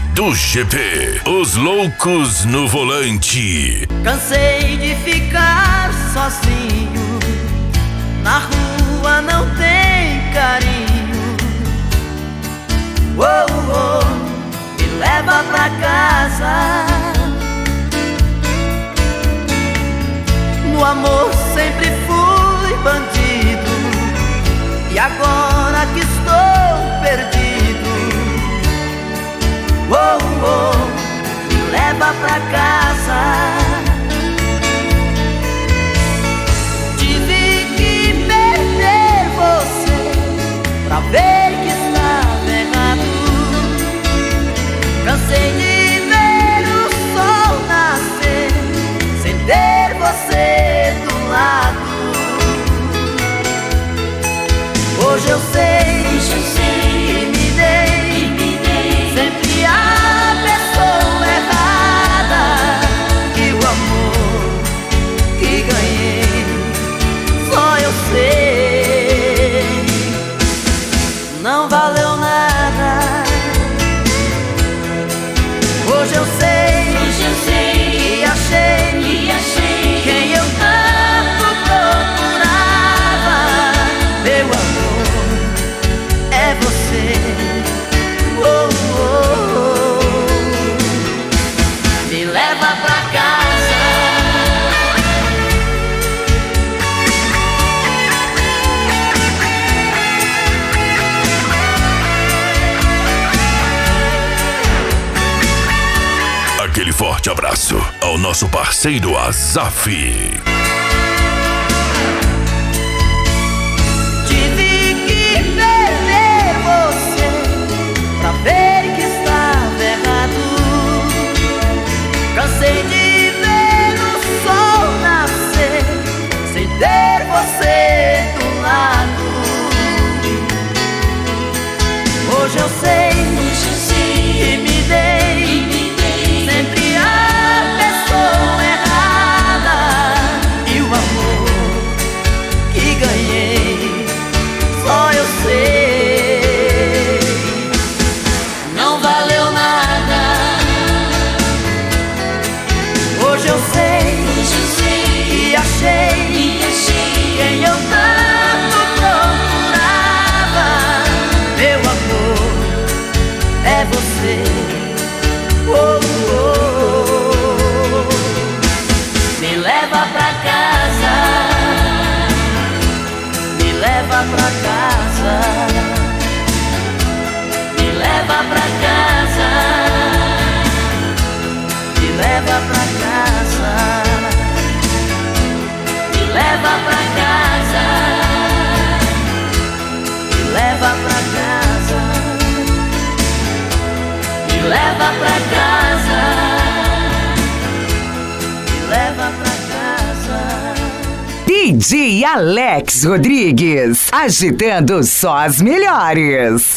do GP. Os loucos no volante. Cansei de ficar sozinho, na rua não tem carinho. Oh, oh, me leva pra casa. No amor sempre fui bandido, e agora que estou perdido, oh, oh, me leva pra casa. Tive que perder você pra ver que estava errado. Cansei de ver o sol nascer sem ter você do lado. Hoje eu sei que me dei sempre a pessoa errada, e o amor que ganhei só eu sei. Não valeu nada. Hoje eu sei que achei quem eu tanto procurava. Meu amor, é você. Oh, oh, oh. Me leva pra casa. Aquele forte abraço ao nosso parceiro Azaf. Tive que perder você pra ver que estava errado. Cansei de ver o sol nascer sem ter você do lado. Hoje eu sei que me dei sempre a pessoa errada, e o amor que ganhei só eu sei. Não valeu nada. Hoje eu sei que achei quem eu tanto procurava. Meu amor, é você. Oh, oh, oh. Me leva pra casa. Me leva pra casa. Me leva pra casa. Me leva pra casa. Me leva pra casa. Me leva pra casa. Me leva pra casa. Me leva pra casa. DJ Alex Rodrigues, agitando só as melhores.